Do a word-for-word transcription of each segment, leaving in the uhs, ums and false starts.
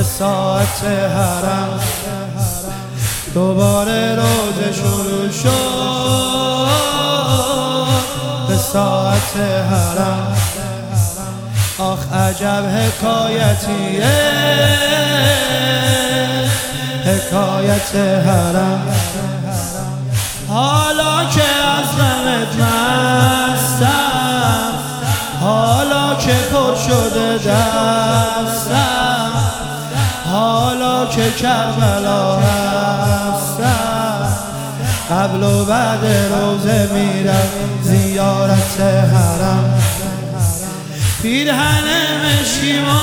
ساعت حرم دوباره روز شروع شد. به ساعت حرم آخ عجب حکایتیه، حکایت حرم. حالا که از غمت مستم، حالا که پر شده دستم، حالا که کربلا هستم، قبل و بعد روزه میرم زیارت حرم. پیرهن مشکیمو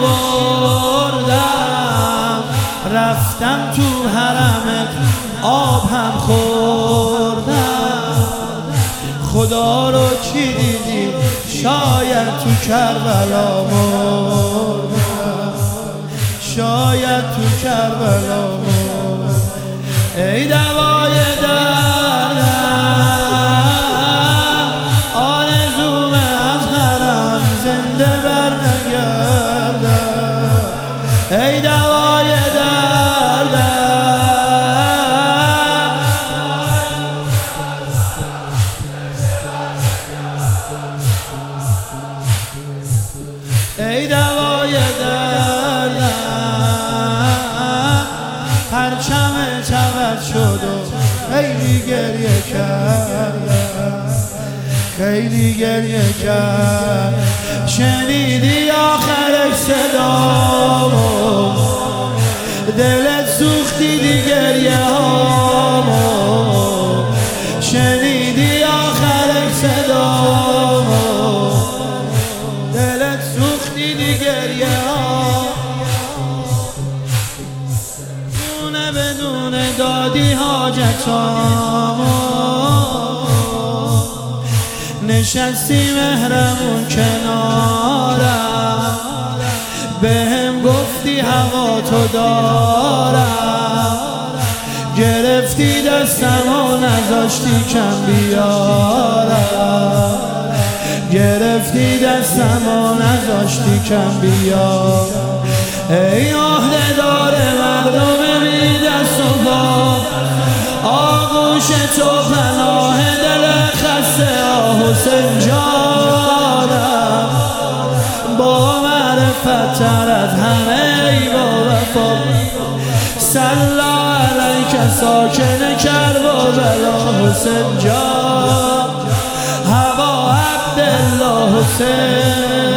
آوردم، رفتم تو حرمت آب هم خوردم. خدا رو چی دیدی؟ شاید تو کربلا مردم، شاید تو کربلا مردم. ای دوای دردم، آرزوم از حرم زنده بر نگردم. ای دوای دردم، ای دوای دردم. پرچم چمد شد و خیلی گریه کرد، خیلی گریه کرد. شنیدی آخرش صدامو، دلت سوختی دی گریه هامو. شنیدی آخرش صدامو، دلت سوختی دی گریه هامو. دونه بدونه دادی حاجتامو، نشستی مهرمون کنارم، بهم گفتی هوا تو دارم. گرفتی دستم و نذاشتی کم بیارم، گرفتی دستم و نذاشتی کم بیارم. ای عهده دار مردم بی دست و پا، آغوش تو پناه دل خسته حسین جانم. با معرفت تر از همه ای با وفا، صلا علیک ساکن کربلا حسین جان. هوا عبدالله حسین